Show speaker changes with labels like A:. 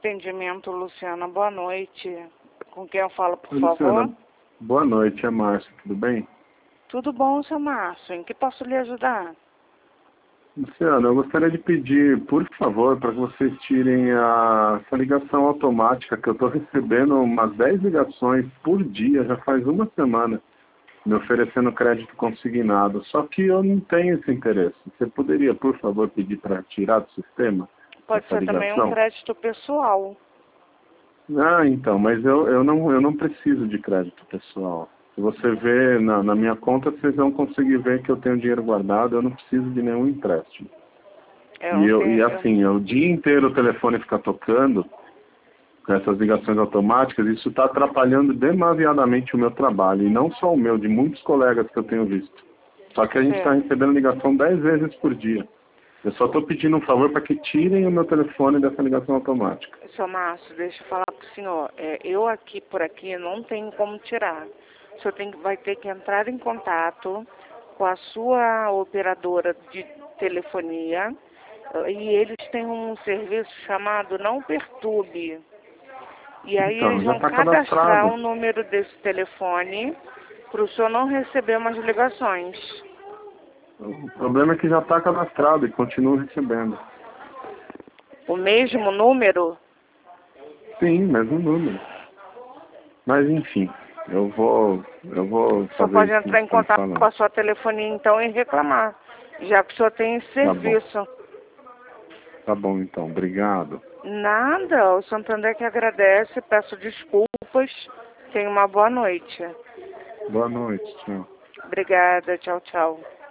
A: atendimento, Luciana. Boa noite. Com quem eu falo, por
B: Oi,
A: favor?
B: Luciana, boa noite, é Márcio, tudo bem?
A: Tudo bom, seu Márcio? Em que posso lhe ajudar?
B: Luciana, eu gostaria de pedir, por favor, para que vocês tirem essa ligação automática, que eu estou recebendo umas 10 ligações por dia, já faz uma semana, me oferecendo crédito consignado. Só que eu não tenho esse interesse. Você poderia, por favor, pedir para tirar do sistema
A: Pode
B: essa
A: ser também um
B: ligação?
A: crédito pessoal.
B: Ah, então, mas eu não preciso de crédito pessoal. Se você ver na minha conta, vocês vão conseguir ver que eu tenho dinheiro guardado, eu não preciso de nenhum empréstimo.
A: Eu não tenho.
B: Assim, o dia inteiro o telefone fica tocando, com essas ligações automáticas, isso está atrapalhando demasiadamente o meu trabalho, e não só o meu, de muitos colegas que eu tenho visto. Só que a gente está recebendo ligação 10 vezes por dia. Eu só estou pedindo um favor para que tirem o meu telefone dessa ligação automática.
A: Seu Márcio, deixa eu falar para o senhor. Eu aqui, por aqui, não tenho como tirar. O senhor vai ter que entrar em contato com a sua operadora de telefonia e eles têm um serviço chamado Não Perturbe. E aí
B: Então,
A: eles
B: já
A: vão
B: está
A: cadastrar
B: cadastrado.
A: o número desse telefone para o senhor não receber mais ligações.
B: O problema é que já está cadastrado e continuo recebendo.
A: O mesmo número?
B: Sim, mesmo número. Mas enfim, eu vou
A: Só
B: fazer
A: pode
B: isso que
A: entrar
B: você
A: em
B: está me
A: contato com
B: falando.
A: a sua telefonia então e reclamar, já que o senhor tem esse
B: Tá bom.
A: serviço.
B: Tá bom então, obrigado.
A: Nada, o Santander que agradece, peço desculpas, tenha uma boa noite.
B: Boa noite, tchau.
A: Obrigada, tchau, tchau.